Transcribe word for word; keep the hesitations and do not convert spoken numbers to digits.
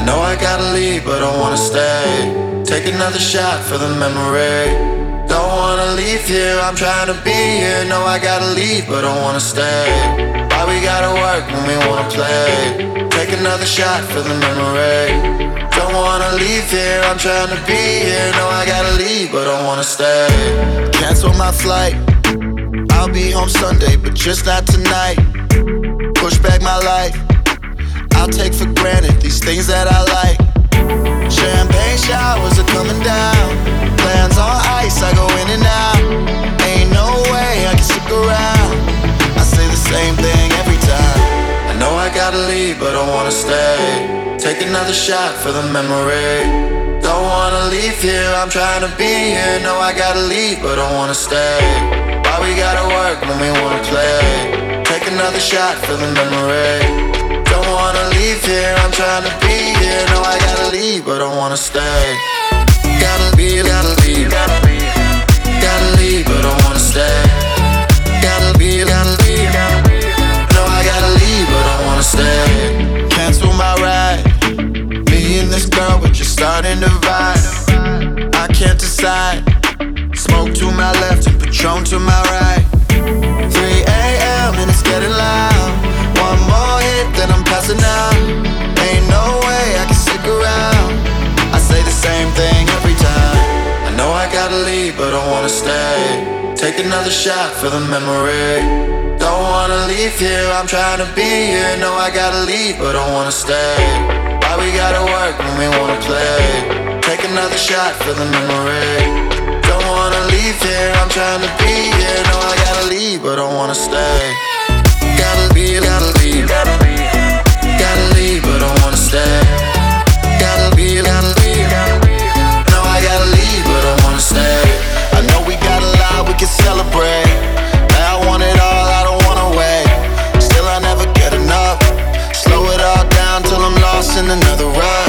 know I gotta leave, but I wanna stay. Take another shot for the memory. Don't wanna leave here, I'm trying to be here. Know I gotta leave, but I wanna stay. Why we gotta work when we wanna play? Take another shot for the memory. Don't wanna leave here, I'm trying to be here. Know I gotta leave, but I wanna stay. Cancel my flight, I'll be home Sunday, but just not tonight. Push back my life, I'll take for granted these things that I like. Champagne showers are coming down, plans on ice, I go in and out. Ain't no way I can stick around, I say the same thing every time. I know I gotta leave, but I wanna stay. Take another shot for the memory. Don't wanna leave here, I'm trying to be here. Know I gotta leave, but I wanna stay. Why we gotta work when we wanna play? Take another shot for the memory. Don't wanna leave here, I'm trying to be here. Know I gotta leave, but I wanna stay. Gotta leave, gotta leave, gotta leave, gotta leave, but I wanna stay. Gotta leave, gotta leave, know I gotta leave, but I wanna stay. Cancel my ride, me and this girl, we're just starting to vibe. I can't decide, smoke to my left and Patron to my right. three a m and it's getting loud. One more hit, then I'm passing out. Ain't no way I can stick around, I say the same thing every time. I know I gotta leave, but I wanna stay. Take another shot for the memory. Don't wanna leave here, I'm trying to be here. Know I gotta leave, but I wanna stay. Why we gotta work when we wanna play? Take another shot for the memory. Don't wanna leave here, I'm trying to be here. Know I gotta leave, but I wanna stay. Gotta leave, gotta leave, gotta leave, gotta leave, but I wanna stay. Gotta leave, gotta leave, know I gotta leave, but I wanna stay. I know we got a lot we can celebrate. Now I want it all, I don't wanna wait. Still I never get enough. Slow it all down till I'm lost in another ride.